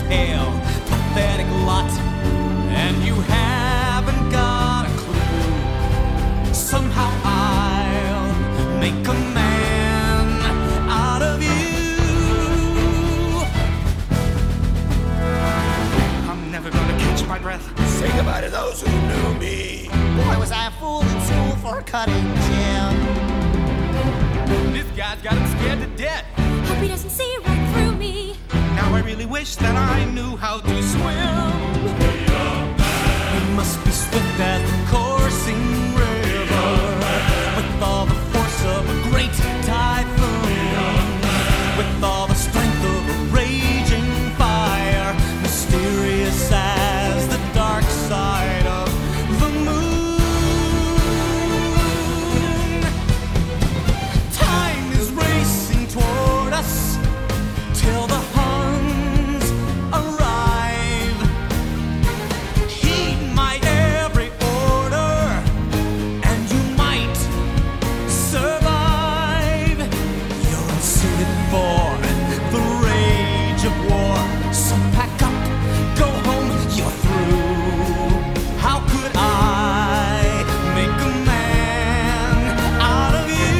pale, pathetic lot, and you haven't got a clue. Somehow I'll make a man out of you. I'm never gonna catch my breath. Say goodbye to those who knew me. Boy, was I a fool in school for a cutting gem. This guy's got him scared to death. Hope he doesn't see right through me. Now I really wish that I knew how to swim. We must be swift as the coursing river, with all the force of a great typhoon, with all the strength of a raging fire, mysterious as the dark side of the moon. Time is racing toward us till the Huns arrive. Heed my every order, and you might survive. You're unsuited for the rage of war, so pack up, go home, you're through. How could I make a man out of you?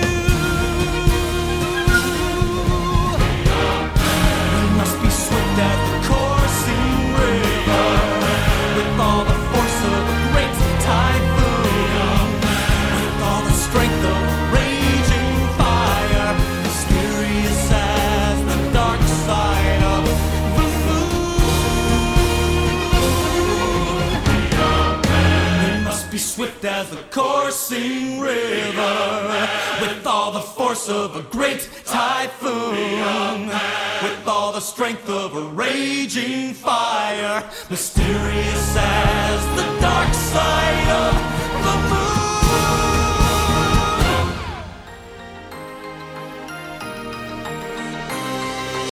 We must be swift as the coursing river, with all the force of a great typhoon, with all the strength of a raging fire, mysterious as the dark side of the moon. We must be swift as the coursing river, with all the force of a great typhoon, with all the strength of a raging fire, mysterious as